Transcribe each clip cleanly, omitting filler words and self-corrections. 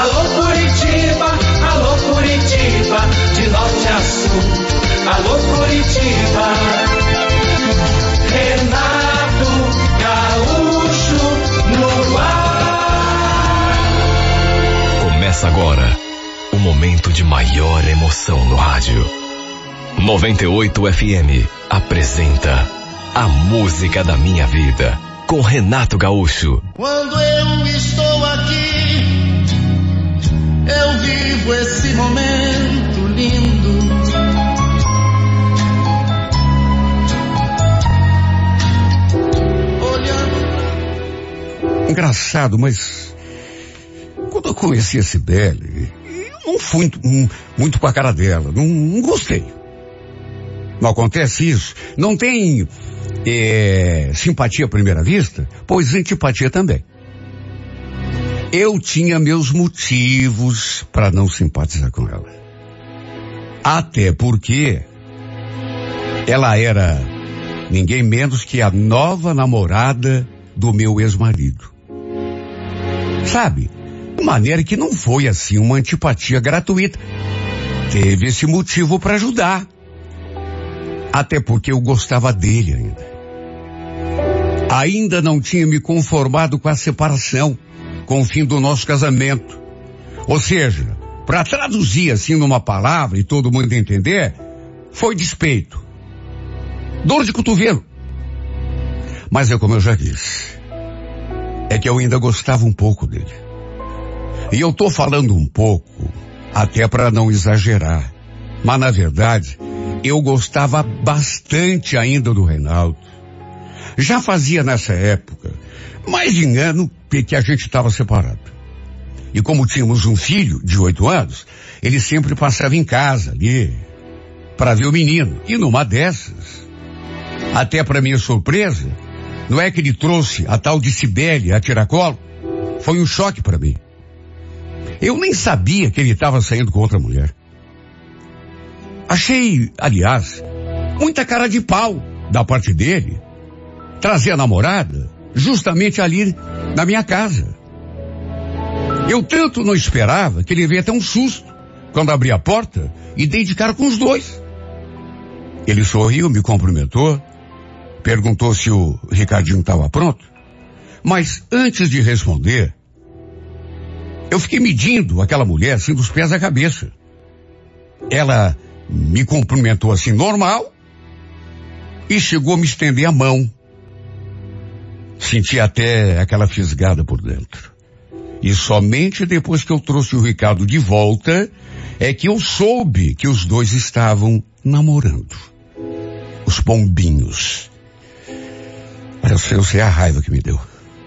Alô Curitiba, alô Curitiba, de norte a sul. Alô Curitiba, Renato Gaúcho no ar. Começa agora o momento de maior emoção no rádio. 98 FM apresenta A Música da Minha Vida, com Renato Gaúcho. Quando eu estou aqui, eu vivo esse momento lindo. Olhando. Engraçado, mas quando eu conheci a Cibele, eu não fui muito com a cara dela, não gostei. Não acontece isso. Não tem simpatia à primeira vista, pois antipatia também. Eu tinha meus motivos para não simpatizar com ela. Até porque ela era ninguém menos que a nova namorada do meu ex-marido. Sabe? De maneira que não foi assim uma antipatia gratuita. Teve esse motivo para ajudar. Até porque eu gostava dele ainda. Ainda não tinha me conformado com a separação, com o fim do nosso casamento. Ou seja, para traduzir assim numa palavra e todo mundo entender, foi despeito. Dor de cotovelo. Mas é como eu já disse, é que eu ainda gostava um pouco dele. E eu tô falando um pouco, até para não exagerar. Mas na verdade, eu gostava bastante ainda do Reinaldo. Já fazia nessa época mais de ano que a gente estava separado. E como tínhamos um filho de 8 anos, ele sempre passava em casa ali para ver o menino. E numa dessas, até para minha surpresa, não é que ele trouxe a tal de Cibele a tiracolo? Foi um choque para mim. Eu nem sabia que ele estava saindo com outra mulher. Achei, aliás, muita cara de pau da parte dele trazer a namorada justamente ali na minha casa. Eu tanto não esperava que ele veio até um susto quando abri a porta e dei de cara com os dois. Ele sorriu, me cumprimentou, perguntou se o Ricardinho estava pronto, mas antes de responder, eu fiquei medindo aquela mulher assim dos pés à cabeça. Ela me cumprimentou assim normal e chegou a me estender a mão. Senti até aquela fisgada por dentro. E somente depois que eu trouxe o Ricardo de volta é que eu soube que os dois estavam namorando. Os pombinhos. Eu sei a raiva que me deu.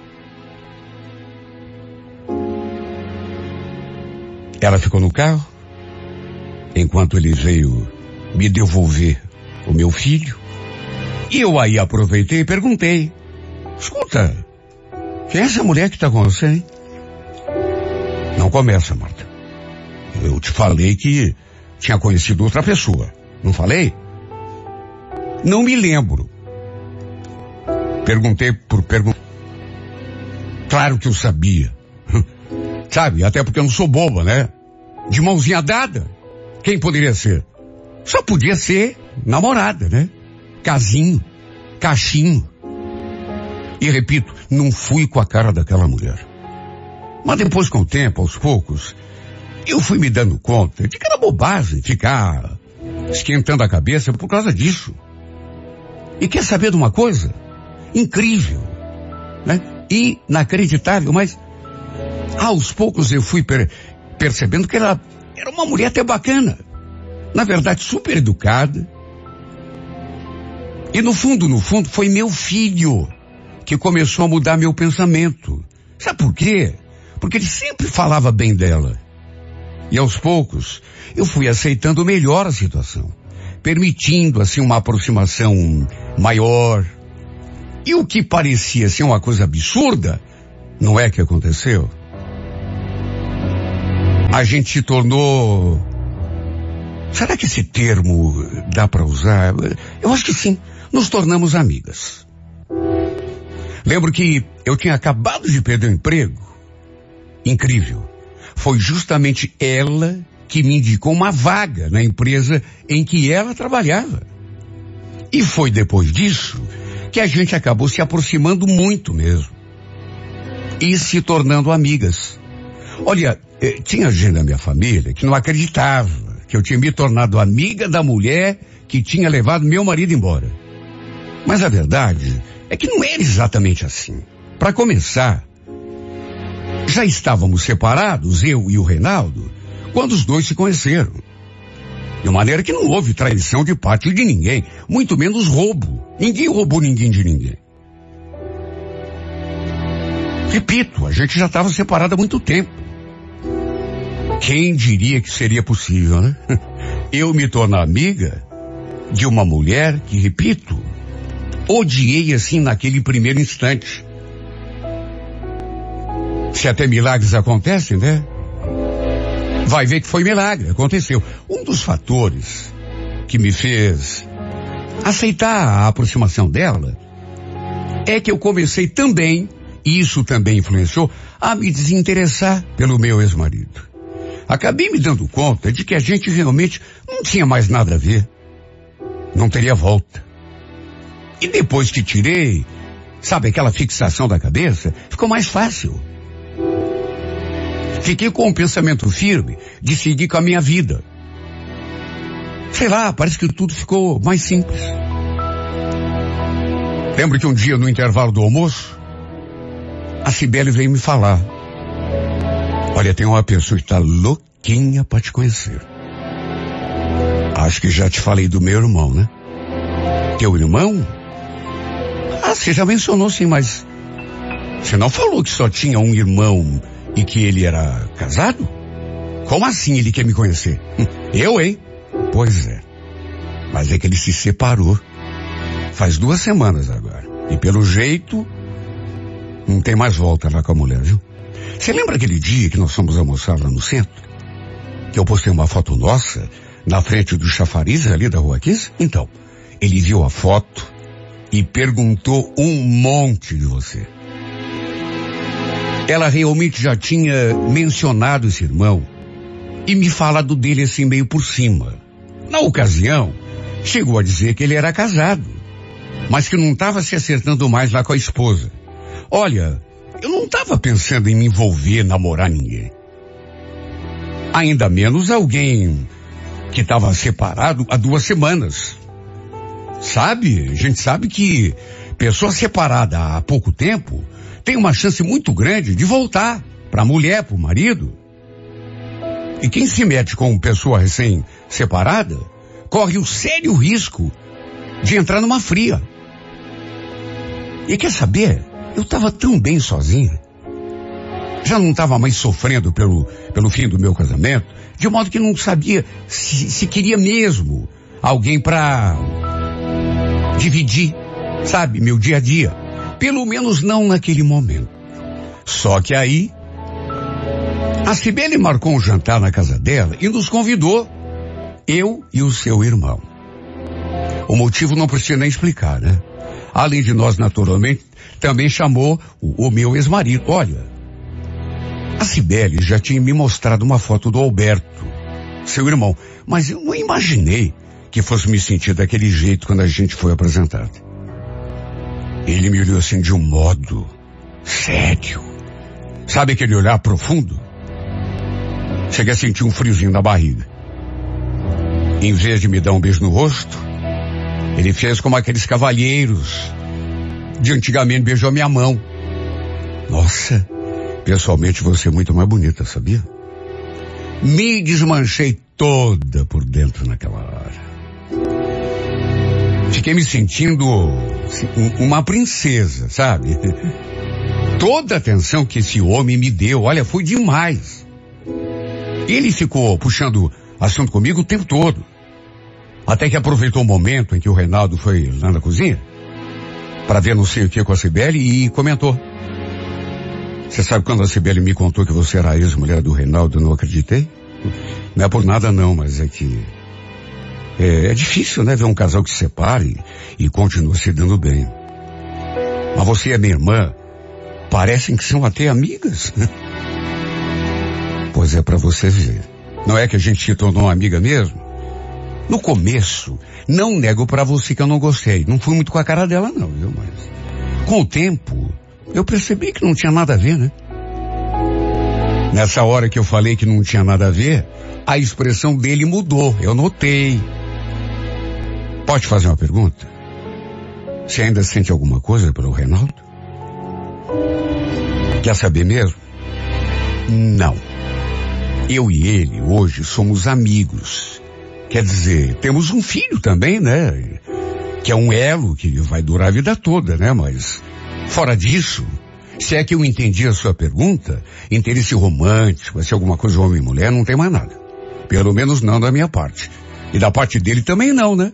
Ela ficou no carro enquanto ele veio me devolver o meu filho. E eu aí aproveitei e perguntei: escuta, quem é essa mulher que está com você, hein? Não começa, Marta. Eu te falei que tinha conhecido outra pessoa. Não falei? Não me lembro. Perguntei por perguntar. Claro que eu sabia. Sabe, até porque eu não sou boba, né? De mãozinha dada. Quem poderia ser? Só podia ser namorada, né? Casinho, cachinho. E repito, não fui com a cara daquela mulher. Mas depois, com o tempo, aos poucos, eu fui me dando conta de que era bobagem ficar esquentando a cabeça por causa disso. E quer saber de uma coisa? Incrível, né? Inacreditável, mas aos poucos eu fui percebendo que ela era uma mulher até bacana. Na verdade, super educada. E no fundo, foi meu filho que começou a mudar meu pensamento. Sabe por quê? Porque ele sempre falava bem dela. E aos poucos, eu fui aceitando melhor a situação, permitindo assim uma aproximação maior. E o que parecia assim uma coisa absurda, não é que aconteceu? A gente se tornou... Será que esse termo dá para usar? Eu acho que sim. Nos tornamos amigas. Lembro que eu tinha acabado de perder o emprego. Incrível. foi justamente ela que me indicou uma vaga na empresa em que ela trabalhava. E foi depois disso que a gente acabou se aproximando muito mesmo. E se tornando amigas. Olha, tinha gente da minha família que não acreditava que eu tinha me tornado amiga da mulher que tinha levado meu marido embora. Mas a verdade é que não era exatamente assim. Para começar, já estávamos separados, eu e o Reinaldo, quando os dois se conheceram. De maneira que não houve traição de parte de ninguém, muito menos roubo. Ninguém roubou ninguém de ninguém. Repito, a gente já estava separado há muito tempo. Quem diria que seria possível, né? Eu me tornar amiga de uma mulher que, repito, odiei assim naquele primeiro instante. Se até milagres acontecem, né? Vai ver que foi milagre, aconteceu. Um dos fatores que me fez aceitar a aproximação dela é que eu comecei também, e isso também influenciou, a me desinteressar pelo meu ex-marido. Acabei me dando conta de que a gente realmente não tinha mais nada a ver. Não teria volta. E depois que tirei, sabe, aquela fixação da cabeça, ficou mais fácil. Fiquei com um pensamento firme de seguir com a minha vida. Sei lá, parece que tudo ficou mais simples. Lembro que um dia, no intervalo do almoço, a Cibele veio me falar: olha, tem uma pessoa que está louquinha para te conhecer. Acho que já te falei do meu irmão, né? Teu irmão? Ah, você já mencionou sim, mas você não falou que só tinha um irmão e que ele era casado? Como assim ele quer me conhecer? Eu, hein? Pois é. Mas é que ele se separou. Faz 2 semanas agora. E pelo jeito, não tem mais volta lá com a mulher, viu? Você lembra aquele dia que nós fomos almoçar lá no centro? Que eu postei uma foto nossa na frente do chafariz ali da Rua 15? Então, ele viu a foto e perguntou um monte de você. Ela realmente já tinha mencionado esse irmão e me falado dele assim meio por cima. Na ocasião, chegou a dizer que ele era casado, mas que não estava se acertando mais lá com a esposa. Olha, eu não estava pensando em me envolver, namorar ninguém. Ainda menos alguém que estava separado há 2 semanas. Sabe, a gente sabe que pessoa separada há pouco tempo tem uma chance muito grande de voltar para a mulher, para o marido. E quem se mete com pessoa recém-separada corre o sério risco de entrar numa fria. E quer saber? Eu estava tão bem sozinha. Já não estava mais sofrendo pelo fim do meu casamento, de modo que não sabia se queria mesmo alguém para dividir, sabe, meu dia a dia. Pelo menos não naquele momento. Só que aí, a Cibele marcou um jantar na casa dela e nos convidou, eu e o seu irmão. O motivo não precisa nem explicar, né? Além de nós, naturalmente, também chamou o meu ex-marido. Olha, a Cibele já tinha me mostrado uma foto do Alberto, seu irmão, mas eu não imaginei que fosse me sentir daquele jeito quando a gente foi apresentado. Ele me olhou assim de um modo sério. Sabe aquele olhar profundo? Cheguei a sentir um friozinho na barriga. Em vez de me dar um beijo no rosto, ele fez como aqueles cavalheiros de antigamente, beijou minha mão. Nossa, pessoalmente você é muito mais bonita, sabia? Me desmanchei toda por dentro naquela hora. Fiquei me sentindo uma princesa, sabe? Toda a atenção que esse homem me deu, olha, foi demais. Ele ficou puxando assunto comigo o tempo todo. Até que aproveitou o momento em que o Reinaldo foi lá na cozinha para ver não sei o que com a Cibele e comentou: você sabe quando a Cibele me contou que você era a ex-mulher do Reinaldo, eu não acreditei? Não é por nada não, mas é que é difícil, né, ver um casal que se separe e continua se dando bem. Mas você e a minha irmã parecem que são até amigas. Pois é, pra você ver. Não é que a gente se tornou uma amiga mesmo? No começo, não nego pra você que eu não gostei. Não fui muito com a cara dela não, viu? Mas com o tempo, eu percebi que não tinha nada a ver, né? Nessa hora que eu falei que não tinha nada a ver, a expressão dele mudou. Eu notei. Pode fazer uma pergunta? Você ainda sente alguma coisa pelo Reinaldo? Quer saber mesmo? Não. Eu e ele hoje somos amigos. Quer dizer, temos um filho também, né? Que é um elo que vai durar a vida toda, né? Mas fora disso, se é que eu entendi a sua pergunta, interesse romântico, se alguma coisa homem e mulher, não tem mais nada. Pelo menos não da minha parte. E da parte dele também não, né?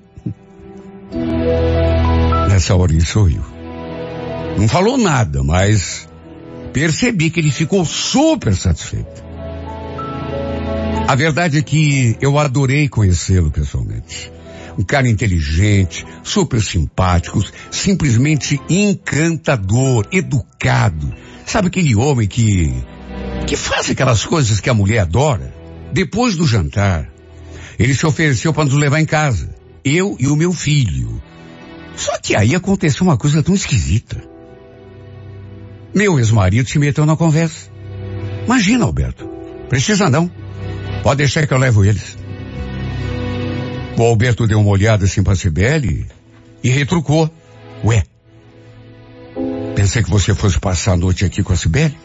Nessa hora ele sorriu. Não falou nada, mas percebi que ele ficou super satisfeito. A verdade é que eu adorei conhecê-lo pessoalmente. Um cara inteligente, super simpático, simplesmente encantador, educado. Sabe aquele homem que faz aquelas coisas que a mulher adora? Depois do jantar, ele se ofereceu para nos levar em casa. Eu e o meu filho. Só que aí aconteceu uma coisa tão esquisita. Meu ex-marido se meteu na conversa. Imagina, Alberto. Precisa não. Pode deixar que eu levo eles. O Alberto deu uma olhada assim pra Cibele e retrucou. Ué, pensei que você fosse passar a noite aqui com a Cibele.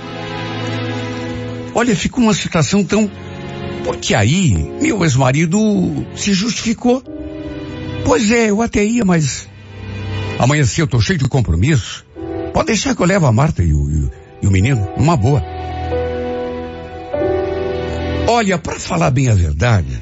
Olha, ficou uma situação tão... Porque aí, meu ex-marido se justificou. Pois é, eu até ia, mas... Amanhã cedo eu tô cheio de compromisso. Pode deixar que eu levo a Marta e o menino, numa boa. Olha, pra falar bem a verdade,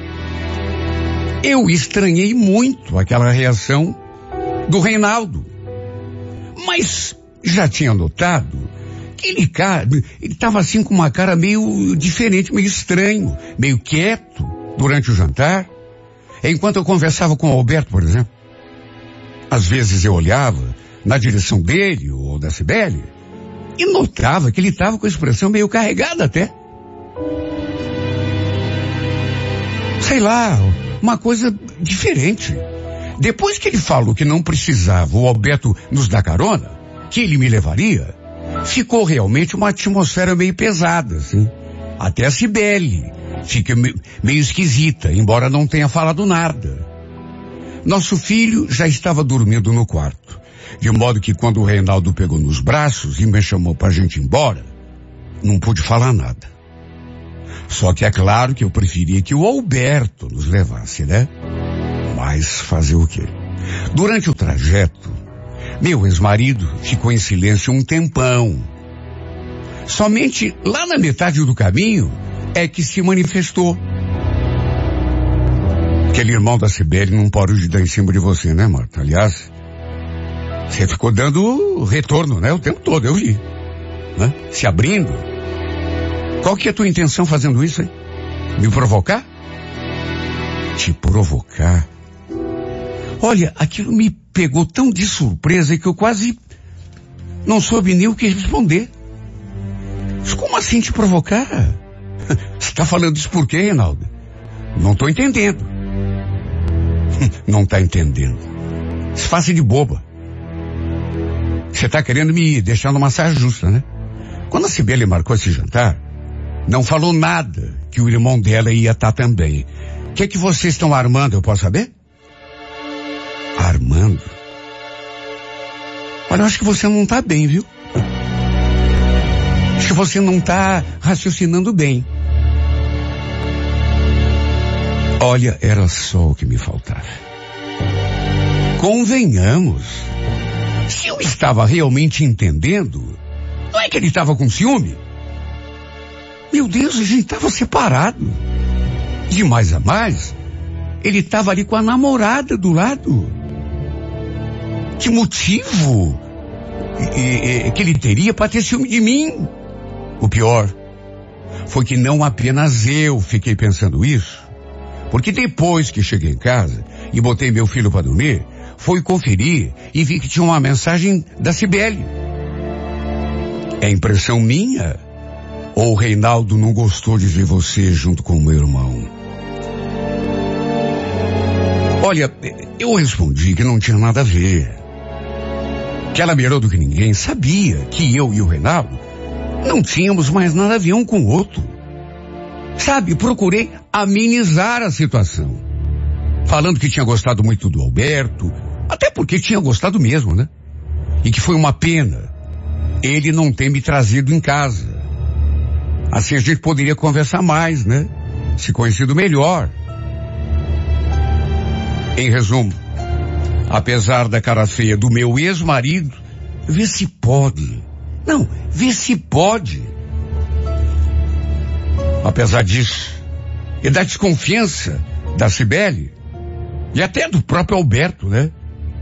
eu estranhei muito aquela reação do Reinaldo. Mas já tinha notado que ele estava assim com uma cara meio diferente, meio estranho, meio quieto durante o jantar. Enquanto eu conversava com o Alberto, por exemplo. Às vezes eu olhava na direção dele ou da Cibele e notava que ele estava com a expressão meio carregada até. Sei lá, uma coisa diferente. Depois que ele falou que não precisava o Alberto nos dar carona, que ele me levaria, ficou realmente uma atmosfera meio pesada, assim. Até a Cibele fica meio esquisita, embora não tenha falado nada. Nosso filho já estava dormindo no quarto, de modo que quando o Reinaldo pegou nos braços e me chamou pra gente ir embora, não pude falar nada. Só que é claro que eu preferia que o Alberto nos levasse, né? Mas fazer o quê? Durante o trajeto, meu ex-marido ficou em silêncio um tempão. Somente lá na metade do caminho é que se manifestou. Aquele irmão da Cibele não parou de dar em cima de você, né, Marta? Aliás, você ficou dando retorno, né? O tempo todo, eu vi. Né? Se abrindo. Qual que é a tua intenção fazendo isso, hein? Me provocar? Te provocar? Olha, aquilo me pegou tão de surpresa que eu quase não soube nem o que responder. Mas como assim te provocar? Você tá falando isso por quê, Reinaldo? Não tô entendendo. Não tá entendendo. Se faça de boba. Você tá querendo me deixar numa saia justa, né? Quando a Cibele marcou esse jantar, não falou nada que o irmão dela ia estar também. O que vocês estão armando, eu posso saber? Armando? Olha, eu acho que você não tá bem, viu? Acho que você não tá raciocinando bem. Olha, era só o que me faltava. Convenhamos. Se eu estava realmente entendendo, não é que ele estava com ciúme? Meu Deus, a gente estava separado. De mais a mais, ele estava ali com a namorada do lado. Que motivo que ele teria para ter ciúme de mim? O pior foi que não apenas eu fiquei pensando isso, porque depois que cheguei em casa e botei meu filho para dormir, fui conferir e vi que tinha uma mensagem da Cibele. É impressão minha? Ou o Reinaldo não gostou de ver você junto com o meu irmão? Olha, eu respondi que não tinha nada a ver. Que ela melhor do que ninguém sabia que eu e o Reinaldo não tínhamos mais nada a ver um com o outro. Sabe, procurei amenizar a situação. Falando que tinha gostado muito do Alberto, até porque tinha gostado mesmo, né? E que foi uma pena ele não ter me trazido em casa. Assim a gente poderia conversar mais, né? Se conhecido melhor. Em resumo, apesar da cara feia do meu ex-marido, vê se pode. Não, vê se pode. Apesar disso, e da desconfiança da Cibele, e até do próprio Alberto, né?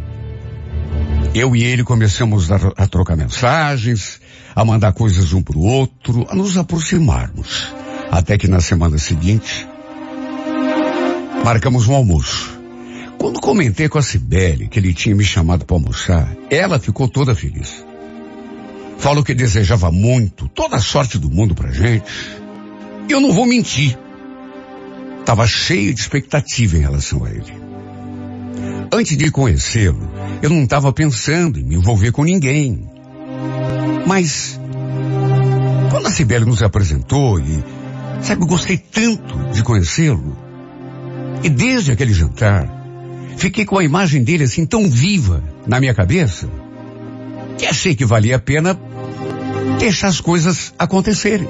Eu e ele começamos a trocar mensagens, a mandar coisas um pro outro, a nos aproximarmos. Até que na semana seguinte, marcamos um almoço. Quando comentei com a Cibele que ele tinha me chamado para almoçar, ela ficou toda feliz. Falou que desejava muito, toda a sorte do mundo pra gente. E eu não vou mentir. Tava cheio de expectativa em relação a ele. Antes de conhecê-lo, eu não estava pensando em me envolver com ninguém. Mas, quando a Cibele nos apresentou e, sabe, eu gostei tanto de conhecê-lo. E desde aquele jantar, fiquei com a imagem dele assim tão viva na minha cabeça, que achei que valia a pena deixar as coisas acontecerem.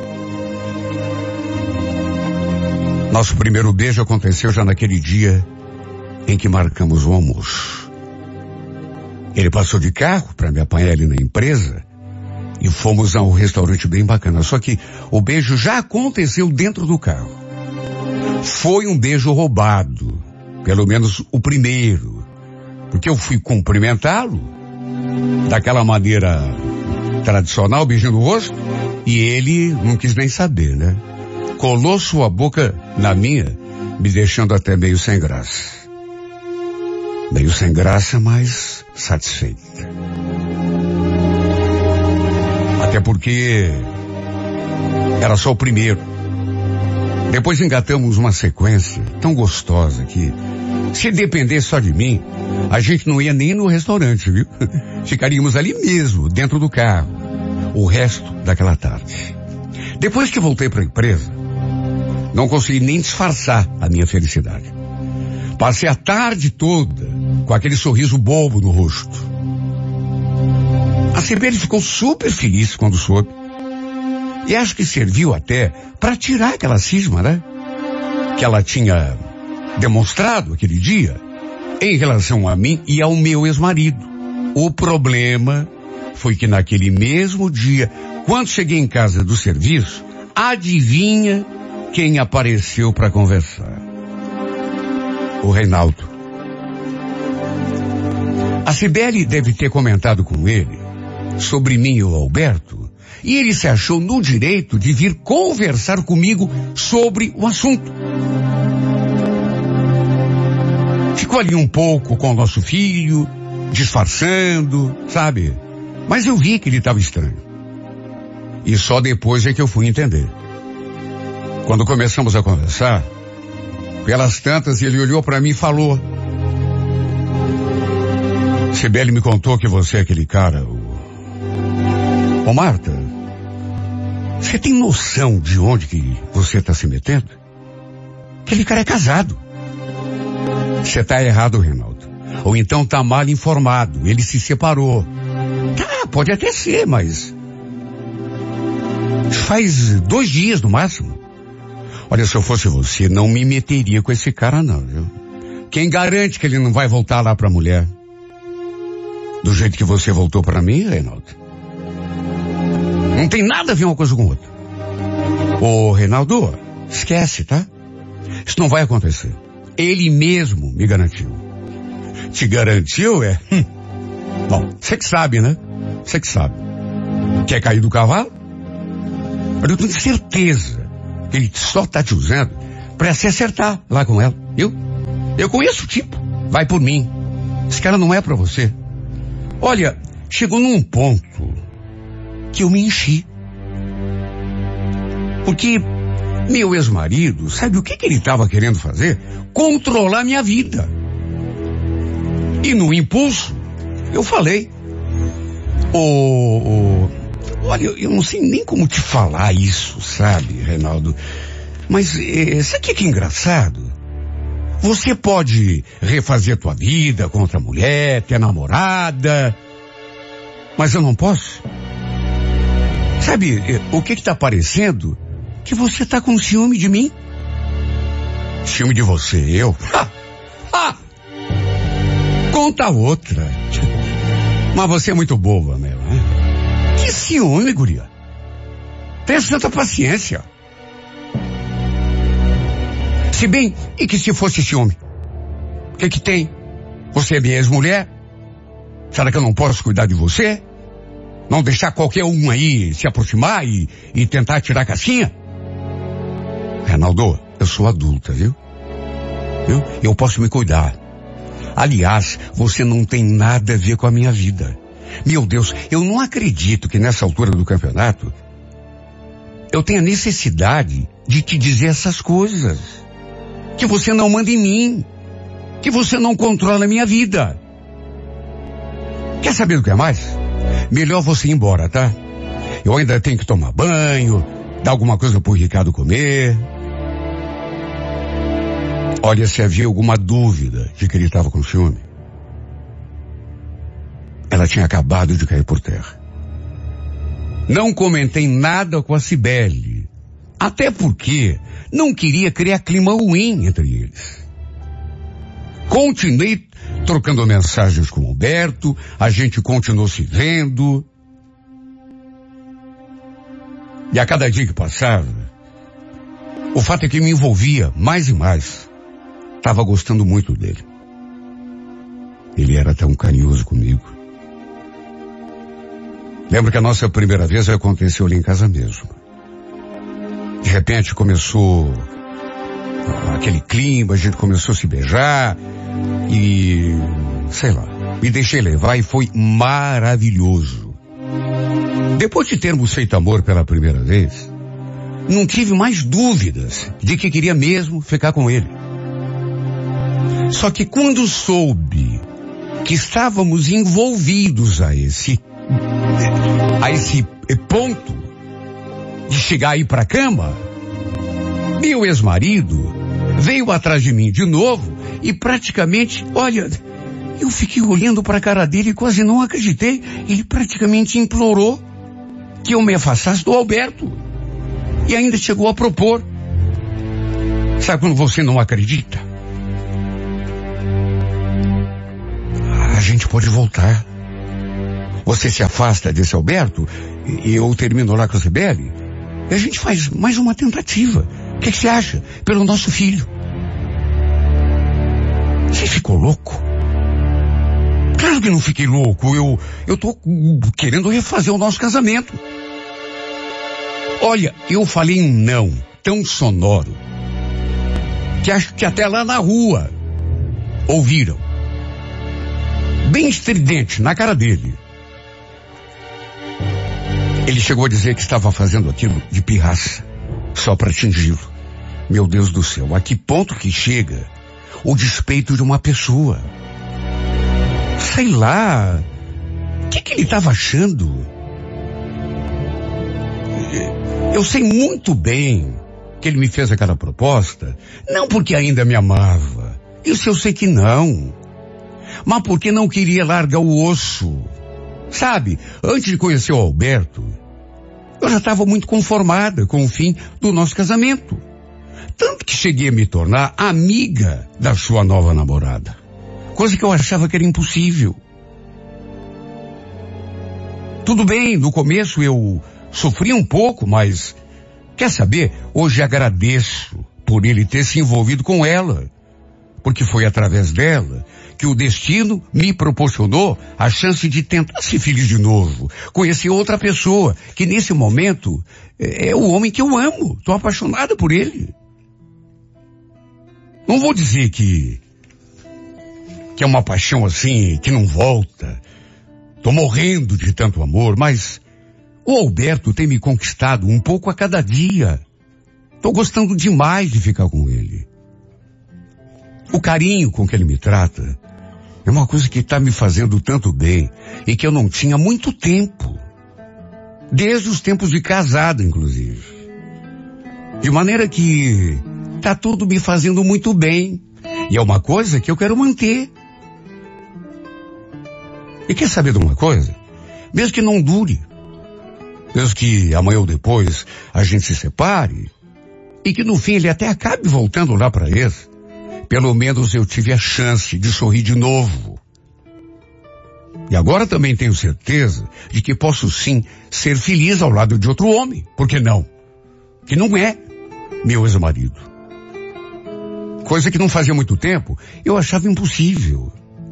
Nosso primeiro beijo aconteceu já naquele dia em que marcamos o almoço. Ele passou de carro para me apanhar ali na empresa e fomos a um restaurante bem bacana. Só que o beijo já aconteceu dentro do carro. Foi um beijo roubado, pelo menos o primeiro, porque eu fui cumprimentá-lo daquela maneira tradicional, beijando o rosto, e ele não quis nem saber, né? Colou sua boca na minha, me deixando até meio sem graça. Meio sem graça, mas satisfeita. Até porque era só o primeiro. Depois engatamos uma sequência tão gostosa que, se depender só de mim, a gente não ia nem no restaurante, viu? Ficaríamos ali mesmo, dentro do carro, o resto daquela tarde. Depois que voltei para a empresa, não consegui nem disfarçar a minha felicidade. Passei a tarde toda com aquele sorriso bobo no rosto. A Cibele ficou super feliz quando soube. E acho que serviu até para tirar aquela cisma, né? Que ela tinha demonstrado aquele dia em relação a mim e ao meu ex-marido. O problema foi que naquele mesmo dia, quando cheguei em casa do serviço, adivinha quem apareceu para conversar? O Reinaldo. A Cibele deve ter comentado com ele sobre mim e o Alberto, e ele se achou no direito de vir conversar comigo sobre o assunto. Ficou ali um pouco com o nosso filho, disfarçando, sabe? Mas eu vi que ele estava estranho. E só depois é que eu fui entender. Quando começamos a conversar, pelas tantas ele olhou para mim e falou: Cibele me contou que você é aquele cara, Ô Marta, você tem noção de onde que você está se metendo? Aquele cara é casado. Você está errado, Reinaldo. Ou então está mal informado, ele se separou. Tá, pode até ser, mas faz 2 dias no máximo. Olha, se eu fosse você, não me meteria com esse cara não, viu? Quem garante que ele não vai voltar lá pra mulher? Do jeito que você voltou pra mim, Reinaldo? Não tem nada a ver uma coisa com outra. Ô, Reinaldo, esquece, tá? Isso não vai acontecer. Ele mesmo me garantiu. Te garantiu, é? Bom, você que sabe, né? Você que sabe. Quer cair do cavalo? Eu tenho certeza que ele só tá te usando pra se acertar lá com ela, viu? Eu conheço o tipo. Vai por mim. Esse cara não é pra você. Olha, chegou num ponto que eu me enchi. Porque meu ex-marido, sabe o que ele estava querendo fazer? Controlar minha vida. E no impulso, eu falei, olha, eu não sei nem como te falar isso, sabe, Reinaldo? Mas sabe o que é engraçado? Você pode refazer tua vida com outra mulher, ter namorada, mas eu não posso. Sabe, o que tá parecendo? Que você tá com ciúme de mim. Ciúme de você, eu? Conta outra. Mas você é muito boba, meu, né? Que ciúme, guria. Tenha tanta paciência. Se bem, e que se fosse ciúme? O que tem? Você é minha ex-mulher? Será que eu não posso cuidar de você? Não deixar qualquer um aí se aproximar e tentar tirar a casquinha? Reinaldo, eu sou adulta, viu? Eu posso me cuidar. Aliás, você não tem nada a ver com a minha vida. Meu Deus, eu não acredito que nessa altura do campeonato eu tenha necessidade de te dizer essas coisas. Que você não manda em mim. Que você não controla a minha vida. Quer saber do que é mais? Melhor você ir embora, tá? Eu ainda tenho que tomar banho, dar alguma coisa pro Ricardo comer. Olha, se havia alguma dúvida de que ele estava com ciúme, ela tinha acabado de cair por terra. Não comentei nada com a Cibele, até porque não queria criar clima ruim entre eles. Continuei trocando mensagens com o Alberto, a gente continuou se vendo. E a cada dia que passava, o fato é que me envolvia mais e mais. Estava gostando muito dele. Ele era tão carinhoso comigo. Lembro que a nossa primeira vez aconteceu ali em casa mesmo. De repente começou aquele clima, a gente começou a se beijar e, sei lá, me deixei levar e foi maravilhoso. Depois de termos feito amor pela primeira vez, não tive mais dúvidas de que queria mesmo ficar com ele. Só que quando soube que estávamos envolvidos a esse ponto de chegar aí pra cama, meu ex-marido veio atrás de mim de novo e praticamente, olha, eu fiquei olhando pra cara dele e quase não acreditei. Ele praticamente implorou que eu me afastasse do Alberto. E ainda chegou a propor. Sabe quando você não acredita? A gente pode voltar. Você se afasta desse Alberto e eu termino lá com a Cibele. E a gente faz mais uma tentativa. O que você acha? Pelo nosso filho. Você ficou louco? Claro que não fiquei louco. Eu tô querendo refazer o nosso casamento. Olha, eu falei um não tão sonoro que acho que até lá na rua ouviram. Bem estridente na cara dele. Ele chegou a dizer que estava fazendo aquilo de pirraça, só para atingi-lo. Meu Deus do céu, a que ponto que chega o despeito de uma pessoa? Sei lá, o que ele estava achando? Eu sei muito bem que ele me fez aquela proposta, não porque ainda me amava, isso eu sei que não, mas porque não queria largar o osso. Sabe, antes de conhecer o Alberto, eu já estava muito conformada com o fim do nosso casamento. Tanto que cheguei a me tornar amiga da sua nova namorada. Coisa que eu achava que era impossível. Tudo bem, no começo eu sofri um pouco, mas, quer saber, hoje agradeço por ele ter se envolvido com ela. Porque foi através dela que o destino me proporcionou a chance de tentar ser feliz de novo. Conhecer outra pessoa, que nesse momento é o homem que eu amo. Estou apaixonada por ele. Não vou dizer que é uma paixão assim, que não volta. Estou morrendo de tanto amor, mas o Alberto tem me conquistado um pouco a cada dia. Tô gostando demais de ficar com ele. O carinho com que ele me trata é uma coisa que tá me fazendo tanto bem e que eu não tinha há muito tempo. Desde os tempos de casado, inclusive. De maneira que tá tudo me fazendo muito bem. E é uma coisa que eu quero manter. E quer saber de uma coisa? Mesmo que não dure, mesmo que amanhã ou depois a gente se separe, e que no fim ele até acabe voltando lá para esse, pelo menos eu tive a chance de sorrir de novo. E agora também tenho certeza de que posso sim ser feliz ao lado de outro homem. Por que não? Que não é meu ex-marido. Coisa que não fazia muito tempo, eu achava impossível.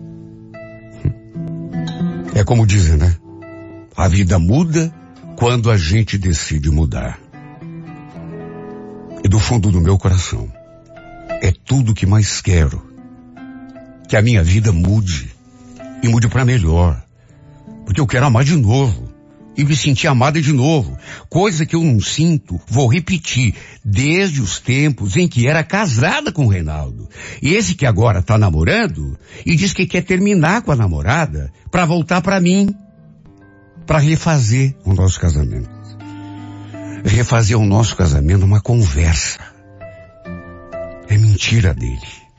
É como dizem, né? A vida muda quando a gente decide mudar. E do fundo do meu coração, é tudo que mais quero. Que a minha vida mude. E mude para melhor. Porque eu quero amar de novo. E me sentir amada de novo. Coisa que eu não sinto, vou repetir, desde os tempos em que era casada com o Reinaldo. E esse que agora tá namorando e diz que quer terminar com a namorada para voltar para mim. Para refazer o nosso casamento. Refazer o nosso casamento uma conversa. É mentira dele.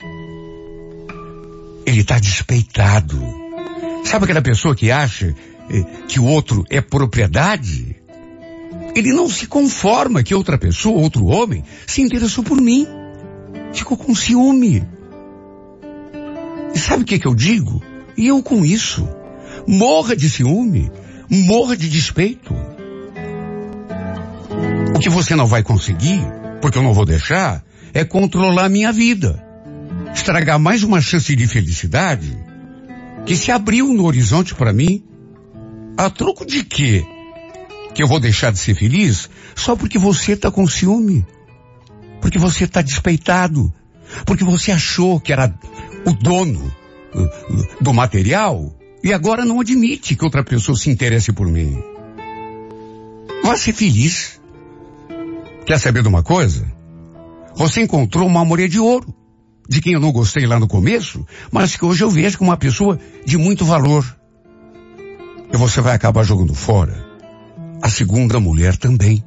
Ele tá despeitado. Sabe aquela pessoa que acha que o outro é propriedade? Ele não se conforma que outra pessoa, outro homem, se interessou por mim. Ficou com ciúme. E sabe o que eu digo? E eu com isso. Morra de ciúme. Morra de despeito. O que você não vai conseguir, porque eu não vou deixar, é controlar a minha vida. Estragar mais uma chance de felicidade que se abriu no horizonte para mim. A troco de quê? Que eu vou deixar de ser feliz só porque você tá com ciúme? Porque você tá despeitado? Porque você achou que era o dono do material e agora não admite que outra pessoa se interesse por mim? Vá ser feliz. Quer saber de uma coisa? Você encontrou uma mulher de ouro, de quem eu não gostei lá no começo, mas que hoje eu vejo como uma pessoa de muito valor. E você vai acabar jogando fora a segunda mulher também.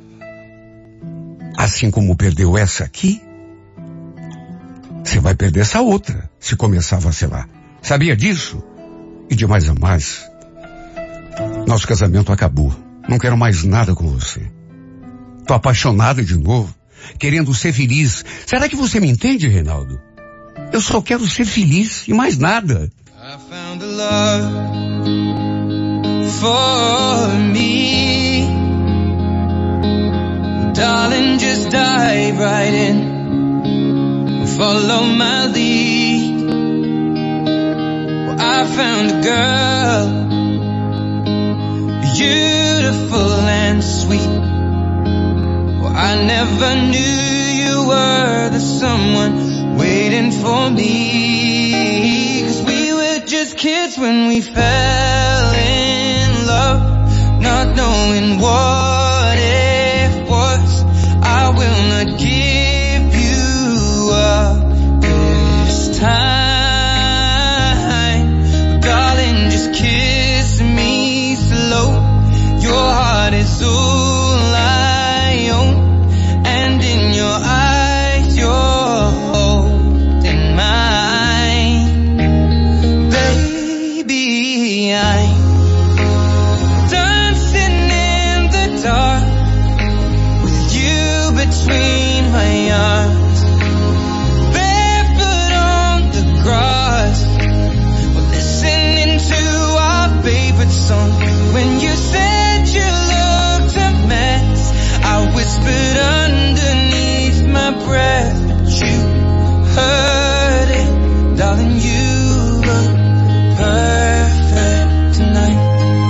Assim como perdeu essa aqui, você vai perder essa outra, se começar a vacilar. Sabia disso? E de mais a mais, nosso casamento acabou. Não quero mais nada com você. Tô apaixonada de novo, querendo ser feliz. Será que você me entende, Reinaldo? Eu só quero ser feliz e mais nada. I found a love for me. Darling, just dive right in. Follow my lead. Well, I found a girl, beautiful and sweet. I never knew you were the someone waiting for me. 'Cause we were just kids when we fell in love, not knowing what it was. I will not give you up this time. Darling, just kiss me slow. Your heart is all I own. Your eyes, you're holding mine. Baby, I'm dancing in the dark with you between my arms, barefoot on the grass. We're listening to our favorite song. When you said you looked a mess, I whispered underneath my breath, but you heard it. Darling, you look perfect tonight.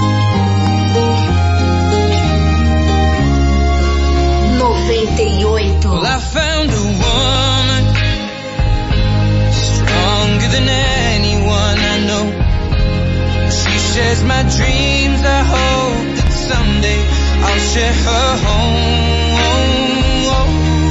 Well, I found a woman stronger than anyone I know. She shares my dreams. I hope that someday I'll share her home.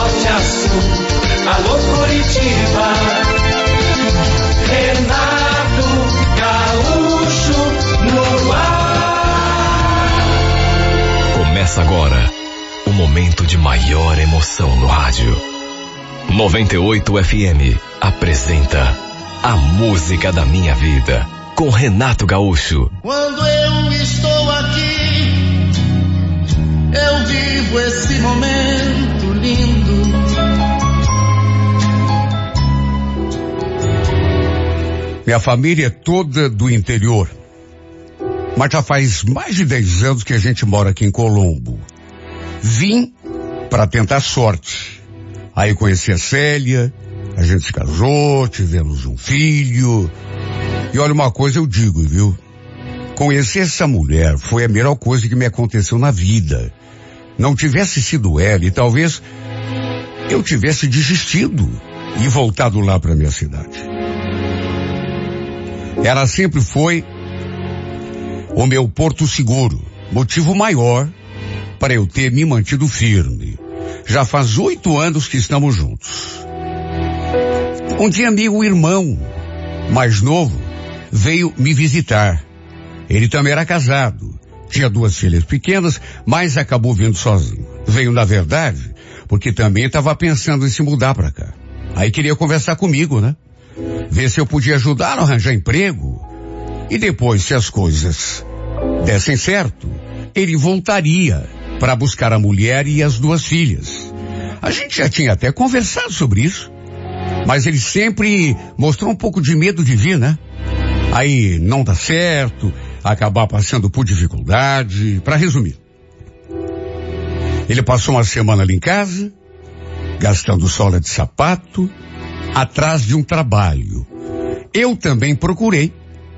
norte a sul. Alô Curitiba, Renato Gaúcho no ar. Começa agora o momento de maior emoção no rádio. 98 FM apresenta A Música da Minha Vida, com Renato Gaúcho. Quando eu estou aqui, eu vivo esse momento lindo. Minha família é toda do interior, mas já faz mais de 10 anos que a gente mora aqui em Colombo. Vim para tentar sorte. Aí conheci a Célia, a gente se casou, tivemos um filho. E olha, uma coisa eu digo, viu? Conhecer essa mulher foi a melhor coisa que me aconteceu na vida. Não tivesse sido ela, e talvez eu tivesse desistido e voltado lá para minha cidade. Ela sempre foi o meu porto seguro, motivo maior para eu ter me mantido firme. Já faz 8 anos que estamos juntos. Um dia meu irmão, mais novo, veio me visitar. Ele também era casado, tinha 2 filhas pequenas, mas acabou vindo sozinho. Veio, na verdade, porque também estava pensando em se mudar para cá. Aí queria conversar comigo, né? Ver se eu podia ajudar a arranjar emprego. E depois, se as coisas dessem certo, ele voltaria para buscar a mulher e as 2 filhas. A gente já tinha até conversado sobre isso, mas ele sempre mostrou um pouco de medo de vir, né? Aí não dá certo, acabar passando por dificuldade. Para resumir, ele passou uma semana ali em casa, gastando sola de sapato, atrás de um trabalho. Eu também procurei.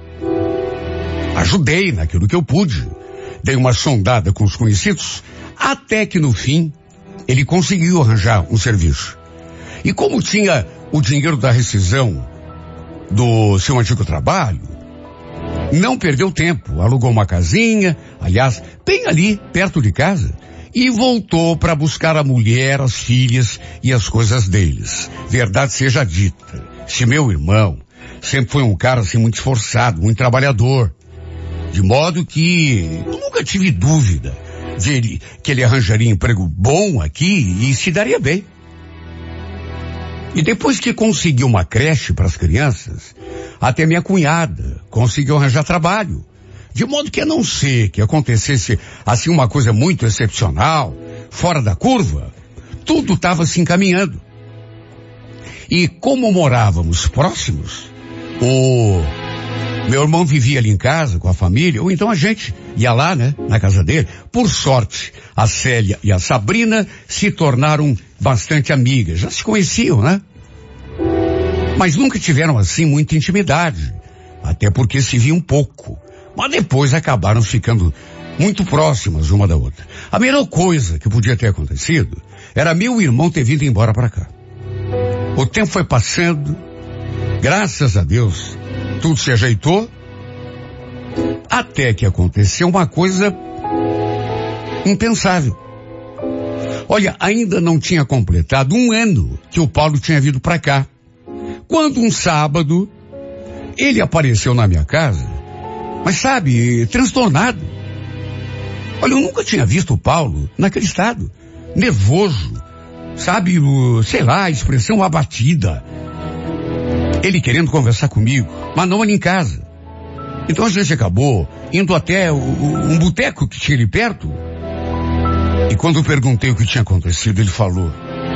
Ajudei naquilo que eu pude. Dei uma sondada com os conhecidos, até que no fim, ele conseguiu arranjar um serviço. E como tinha o dinheiro da rescisão do seu antigo trabalho, não perdeu tempo, alugou uma casinha, aliás, bem ali, perto de casa, e voltou para buscar a mulher, as filhas e as coisas deles. Verdade seja dita, se meu irmão sempre foi um cara assim muito esforçado, muito trabalhador, de modo que eu nunca tive dúvida que ele arranjaria emprego bom aqui e se daria bem. E depois que conseguiu uma creche para as crianças, até minha cunhada conseguiu arranjar trabalho. De modo que, a não ser que acontecesse assim uma coisa muito excepcional, fora da curva, tudo estava se encaminhando. E como morávamos próximos, o meu irmão vivia ali em casa com a família, ou então a gente ia lá, né, na casa dele. Por sorte, a Célia e a Sabrina se tornaram bastante amigas, já se conheciam, né? Mas nunca tiveram assim muita intimidade, até porque se viam pouco. Mas depois acabaram ficando muito próximas uma da outra. A melhor coisa que podia ter acontecido era meu irmão ter vindo embora para cá. O tempo foi passando, graças a Deus, tudo se ajeitou, até que aconteceu uma coisa impensável. Olha, ainda não tinha completado 1 ano que o Paulo tinha vindo para cá, quando um sábado ele apareceu na minha casa, mas sabe, transtornado. Olha, eu nunca tinha visto o Paulo naquele estado, nervoso, sabe, sei lá, a expressão abatida. Ele querendo conversar comigo, mas não ali em casa. Então a gente acabou indo até um boteco que tinha ali perto. E quando eu perguntei o que tinha acontecido, ele falou: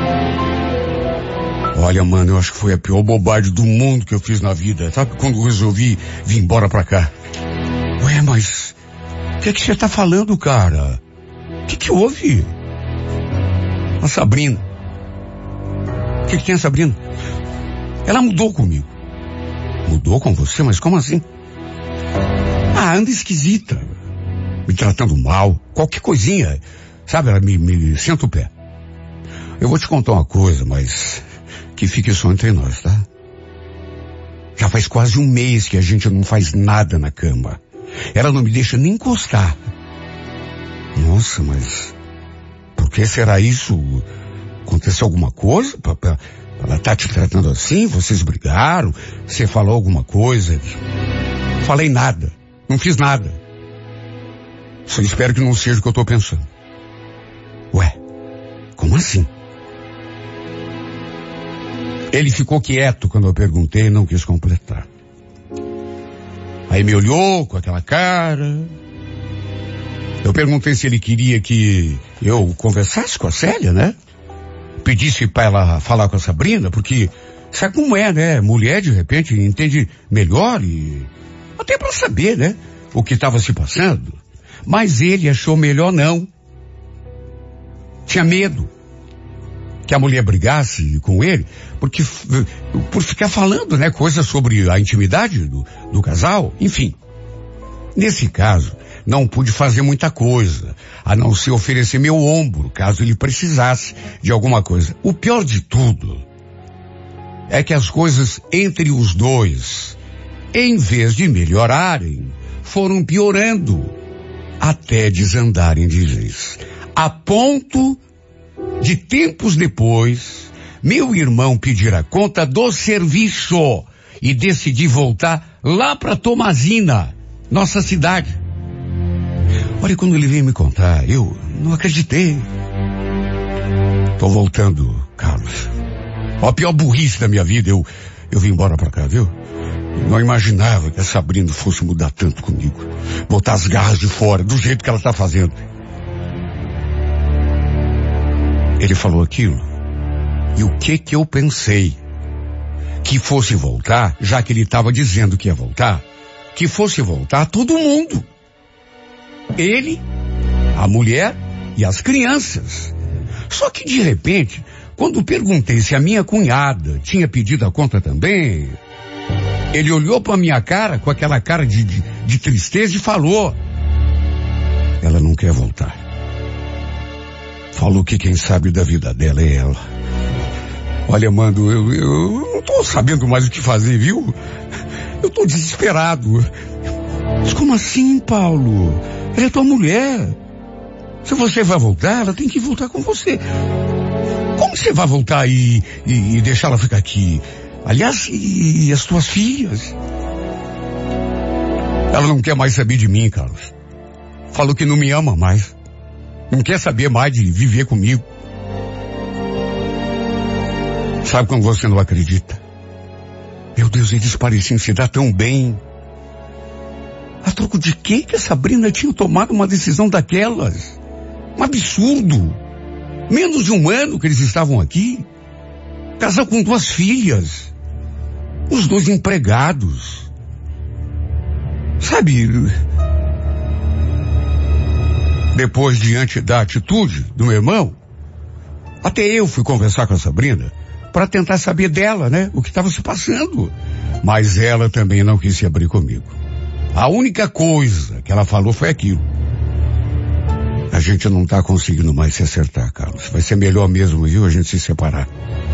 olha, mano, eu acho que foi a pior bobagem do mundo que eu fiz na vida. Sabe, quando eu resolvi vir embora pra cá. Ué, mas o que você tá falando, cara? O que houve? A Sabrina. O que tem a Sabrina? Ela mudou comigo. Mudou com você? Mas como assim? Ah, anda esquisita. Me tratando mal. Qualquer coisinha. Sabe, ela me senta o pé. Eu vou te contar uma coisa, mas que fique só entre nós, tá? Já faz quase 1 mês que a gente não faz nada na cama. Ela não me deixa nem encostar. Nossa, mas por que será isso? Aconteceu alguma coisa? Ela tá te tratando assim? Vocês brigaram? Você falou alguma coisa? Falei nada. Não fiz nada. Só espero que não seja o que eu tô pensando. Ué, como assim? Ele ficou quieto quando eu perguntei e não quis completar. Aí me olhou com aquela cara. Eu perguntei se ele queria que eu conversasse com a Célia, né? Pedisse pra ela falar com a Sabrina, porque sabe como é, né? Mulher, de repente, entende melhor e até pra saber, né? O que estava se passando. Mas ele achou melhor não. Tinha medo que a mulher brigasse com ele, porque por ficar falando, né? Coisas sobre a intimidade do casal, enfim. Nesse caso, não pude fazer muita coisa, a não ser oferecer meu ombro, caso ele precisasse de alguma coisa. O pior de tudo é que as coisas entre os dois, em vez de melhorarem, foram piorando, até desandarem de vez. A ponto de tempos depois, meu irmão pedir a conta do serviço e decidir voltar lá para Tomazina, nossa cidade. Olha, quando ele veio me contar, eu não acreditei. Tô voltando, Carlos. A pior burrice da minha vida, eu vim embora pra cá, viu? Não imaginava que a Sabrina fosse mudar tanto comigo. Botar as garras de fora, do jeito que ela tá fazendo. Ele falou aquilo. E o que eu pensei? Que fosse voltar, já que ele estava dizendo que ia voltar, que fosse voltar todo mundo. Ele, a mulher e as crianças. Só que de repente, quando perguntei se a minha cunhada tinha pedido a conta também, ele olhou para minha cara com aquela cara de tristeza e falou: ela não quer voltar. Falou que quem sabe da vida dela é ela. Olha, Mando, eu não tô sabendo mais o que fazer, viu? Eu tô desesperado. Mas como assim, Paulo? Ela é tua mulher. Se você vai voltar, ela tem que voltar com você. Como você vai voltar e deixar ela ficar aqui? Aliás, e as tuas filhas? Ela não quer mais saber de mim, Carlos. Falou que não me ama mais. Não quer saber mais de viver comigo. Sabe quando você não acredita? Meu Deus, eles pareciam se dar tão bem. A troco de quê que a Sabrina tinha tomado uma decisão daquelas? Um absurdo. Menos de um ano que eles estavam aqui. Casal com 2 filhas. Os 2 empregados. Sabe, depois, diante da atitude do meu irmão, até eu fui conversar com a Sabrina para tentar saber dela, né? O que estava se passando. Mas ela também não quis se abrir comigo. A única coisa que ela falou foi aquilo: a gente não tá conseguindo mais se acertar, Carlos. Vai ser melhor mesmo, viu, a gente se separar.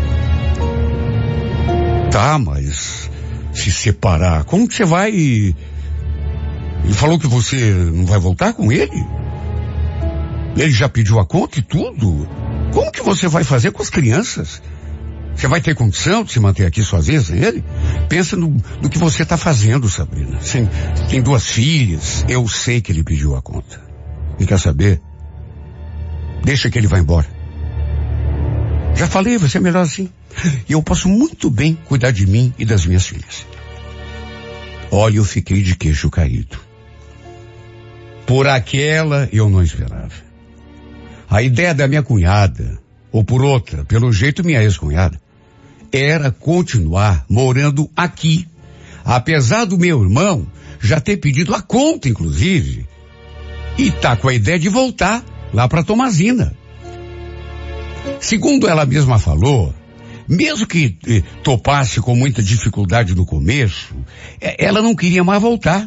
Tá, mas se separar, como que você vai? Ele falou que você não vai voltar com ele? Ele já pediu a conta e tudo? Como que você vai fazer com as crianças? Você vai ter condição de se manter aqui sozinha sem ele? Pensa no que você está fazendo, Sabrina. Tem 2 filhas. Eu sei que ele pediu a conta. E quer saber? Deixa que ele vá embora. Já falei, vai ser melhor assim. E eu posso muito bem cuidar de mim e das minhas filhas. Olha, eu fiquei de queixo caído. Por aquela eu não esperava. A ideia da minha cunhada, ou por outra, pelo jeito minha ex-cunhada, era continuar morando aqui. Apesar do meu irmão já ter pedido a conta, inclusive, e tá com a ideia de voltar lá para Tomazina. Segundo ela mesma falou, mesmo que topasse com muita dificuldade no começo, ela não queria mais voltar.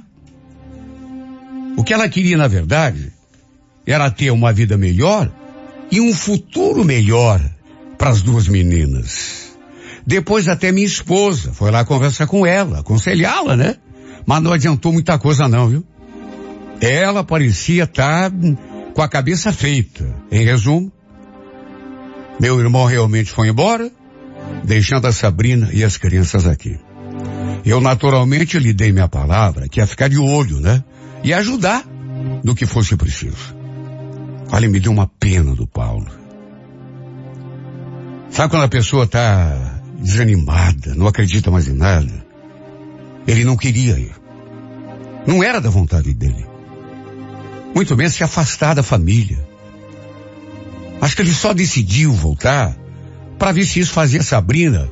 O que ela queria, na verdade, era ter uma vida melhor e um futuro melhor para as 2 meninas. Depois até minha esposa foi lá conversar com ela, aconselhá-la, né? Mas não adiantou muita coisa não, viu? Ela parecia estar com a cabeça feita. Em resumo, Meu irmão realmente foi embora, deixando a Sabrina e as crianças aqui. Eu naturalmente lhe dei minha palavra, que ia ficar de olho, né? E ajudar no que fosse preciso. Olha, me deu uma pena do Paulo. Sabe quando a pessoa tá desanimada, não acredita mais em nada? Ele não queria ir. Não era da vontade dele. Muito menos se afastar da família. Acho que ele só decidiu voltar para ver se isso fazia a Sabrina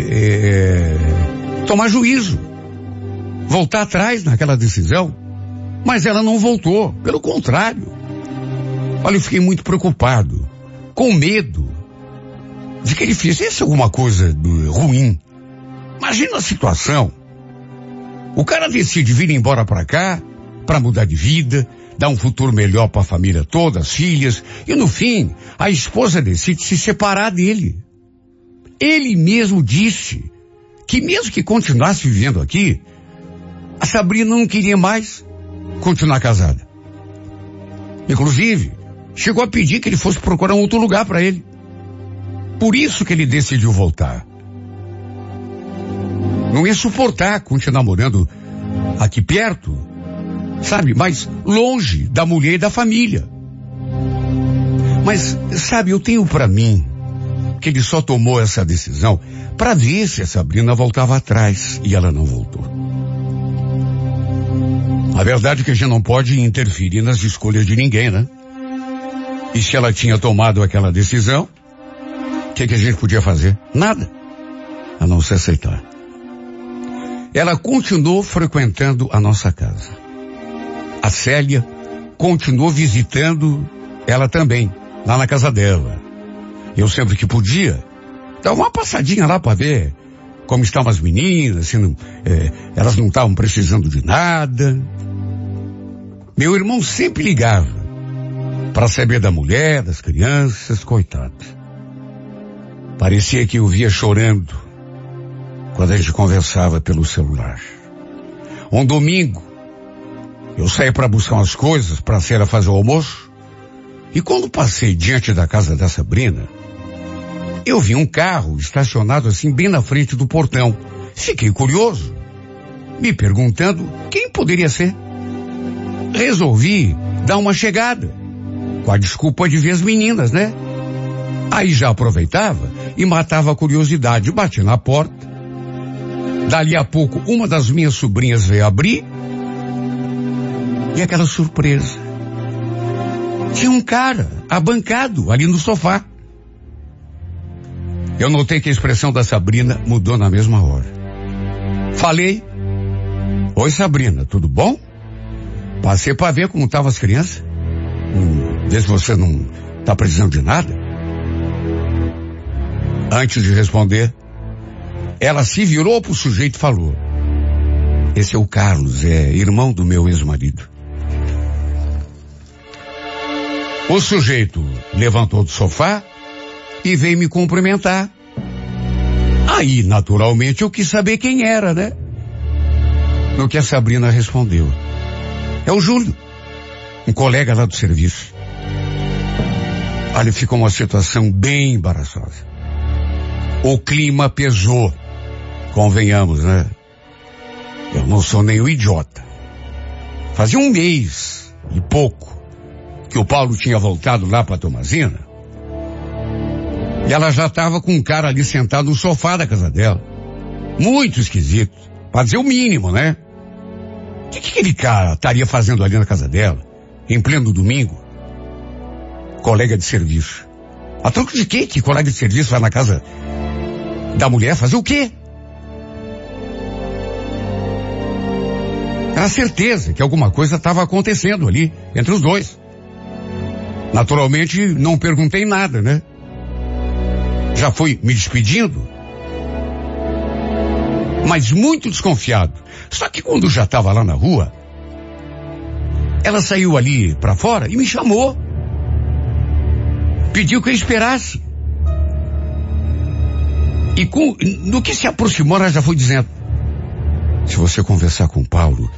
tomar juízo. Voltar atrás naquela decisão. Mas ela não voltou, pelo contrário. Olha, eu fiquei muito preocupado, com medo de que ele fizesse alguma coisa ruim. Imagina a situação. O cara decide vir embora pra cá, pra mudar de vida, dar um futuro melhor pra família toda, as filhas, e no fim, a esposa decide se separar dele. Ele mesmo disse que mesmo que continuasse vivendo aqui, a Sabrina não queria mais continuar casada. Inclusive, chegou a pedir que ele fosse procurar um outro lugar para ele. Por isso que ele decidiu voltar. Não ia suportar continuar morando aqui perto, sabe, mas longe da mulher e da família. Mas, sabe, eu tenho para mim que ele só tomou essa decisão para ver se a Sabrina voltava atrás, e ela não voltou. A verdade é que a gente não pode interferir nas escolhas de ninguém, né? E se ela tinha tomado aquela decisão, o que a gente podia fazer? Nada, a não ser aceitar. Ela continuou frequentando a nossa casa. A Célia continuou visitando ela também, lá na casa dela. Eu sempre que podia, dava uma passadinha lá para ver como estavam as meninas, se não, elas não estavam precisando de nada. Meu irmão sempre ligava para saber da mulher, das crianças, coitado. Parecia que eu via chorando quando a gente conversava pelo celular. Um domingo, eu saí para buscar umas coisas para a Célia fazer o almoço, e quando passei diante da casa da Sabrina, eu vi um carro estacionado assim bem na frente do portão. Fiquei curioso, me perguntando quem poderia ser. Resolvi dar uma chegada, com a desculpa de ver as meninas, né? Aí já aproveitava e matava a curiosidade. Bati na porta. Dali a pouco, uma das minhas sobrinhas veio abrir. E aquela surpresa. Tinha um cara abancado ali no sofá. Eu notei que a expressão da Sabrina mudou na mesma hora. Falei: oi, Sabrina, tudo bom? Passei para ver como estavam as crianças. Vê se você não está precisando de nada. Antes de responder, ela se virou pro sujeito e falou: esse é o Carlos, é irmão do meu ex-marido. O sujeito levantou do sofá e veio me cumprimentar. Aí, naturalmente, eu quis saber quem era, né? No que a Sabrina respondeu: é o Júlio, um colega lá do serviço. Olha, ficou uma situação bem embaraçosa. O clima pesou. Convenhamos, né? Eu não sou nem um idiota. Fazia um mês e pouco que o Paulo tinha voltado lá para Tomazina. E ela já estava com um cara ali sentado no sofá da casa dela. Muito esquisito. Para dizer o mínimo, né? O que aquele cara estaria fazendo ali na casa dela, em pleno domingo? Colega de serviço. A troco de quê que colega de serviço vai na casa da mulher fazer o quê? Era certeza que alguma coisa estava acontecendo ali, entre os dois. Naturalmente, não perguntei nada, né? Já fui me despedindo. Mas muito desconfiado. Só que quando já estava lá na rua, ela saiu ali para fora e me chamou. Pediu que eu esperasse. E no que se aproximou, ela já foi dizendo: se você conversar com o Paulo,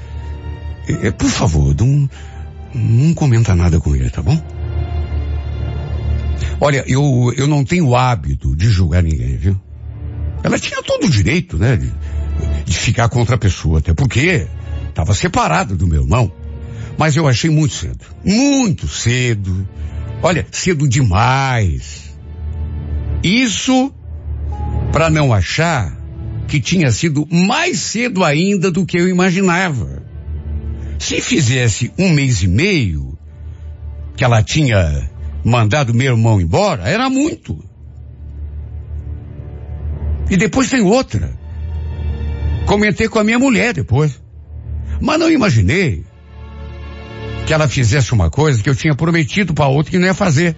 por favor, não comenta nada com ele, tá bom? Olha, eu não tenho hábito de julgar ninguém, viu? Ela tinha todo o direito, né, de ficar com outra pessoa, até porque estava separada do meu irmão. Mas eu achei muito cedo. Muito cedo. Olha, cedo demais. Isso para não achar que tinha sido mais cedo ainda do que eu imaginava. Se fizesse 1 mês e meio que ela tinha mandado meu irmão embora, era muito. E depois tem outra. Comentei com a minha mulher depois. Mas não imaginei que ela fizesse uma coisa que eu tinha prometido para outra que não ia fazer.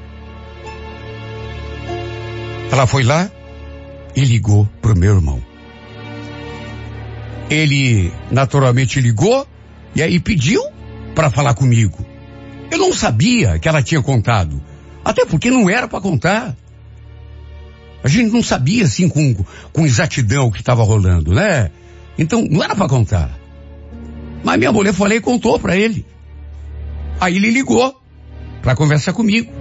Ela foi lá e ligou pro meu irmão. Ele naturalmente ligou e aí pediu para falar comigo. Eu não sabia que ela tinha contado, até porque não era para contar. A gente não sabia assim com exatidão o que estava rolando, né? Então não era para contar. Mas minha mulher foi lá e contou para ele. Aí ele ligou para conversar comigo.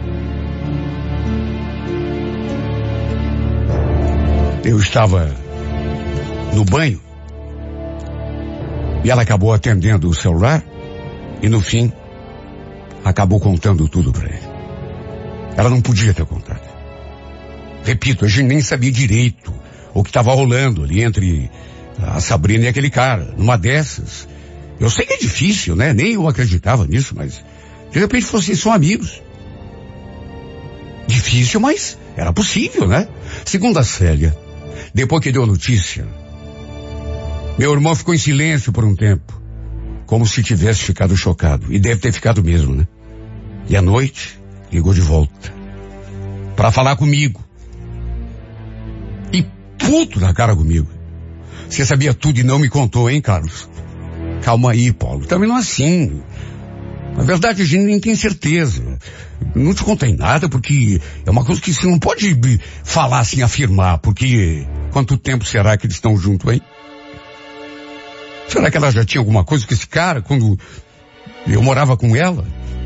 Eu estava no banho e ela acabou atendendo o celular e no fim acabou contando tudo para ele. Ela não podia ter contado. Repito, a gente nem sabia direito o que estava rolando ali entre a Sabrina e aquele cara. Numa dessas, eu sei que é difícil, né? Nem eu acreditava nisso, mas de repente vocês são amigos. Difícil, mas era possível, né? Segundo a Célia, depois que deu a notícia, meu irmão ficou em silêncio por um tempo, como se tivesse ficado chocado. E deve ter ficado mesmo, né? E à noite, ligou de volta para falar comigo. E puto na cara comigo. Você sabia tudo e não me contou, hein, Carlos? Calma aí, Paulo. Também não é assim. Na verdade, a gente nem tem certeza. Não te contei nada porque é uma coisa que você não pode falar assim, afirmar, porque quanto tempo será que eles estão juntos, hein? Será que ela já tinha alguma coisa com esse cara quando eu morava com ela?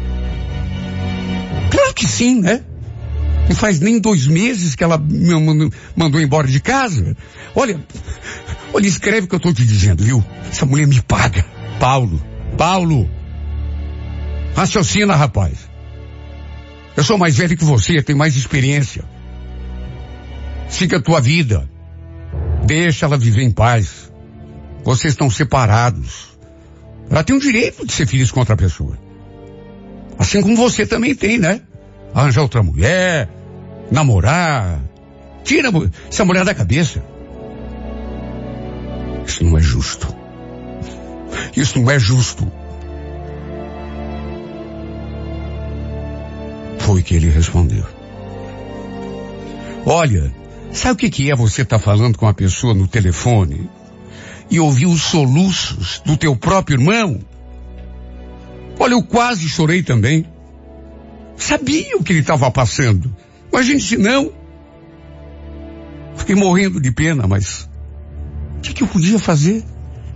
Claro que sim, né? Não faz nem 2 meses que ela me mandou embora de casa. Olha, escreve o que eu tô te dizendo, viu? Essa mulher me paga. Paulo. Raciocina, rapaz. Eu sou mais velho que você, tenho mais experiência. Siga a tua vida. Deixa ela viver em paz. Vocês estão separados. Ela tem o direito de ser feliz com outra pessoa. Assim como você também tem, né? Arranjar outra mulher, namorar. Tira essa mulher da cabeça. Isso não é justo. Isso não é justo. Foi que ele respondeu. Olha, sabe o que é você estar falando com uma pessoa no telefone e ouvir os soluços do teu próprio irmão? Olha, eu quase chorei também. Sabia o que ele estava passando. Imagine se não. Fiquei morrendo de pena, mas o que eu podia fazer?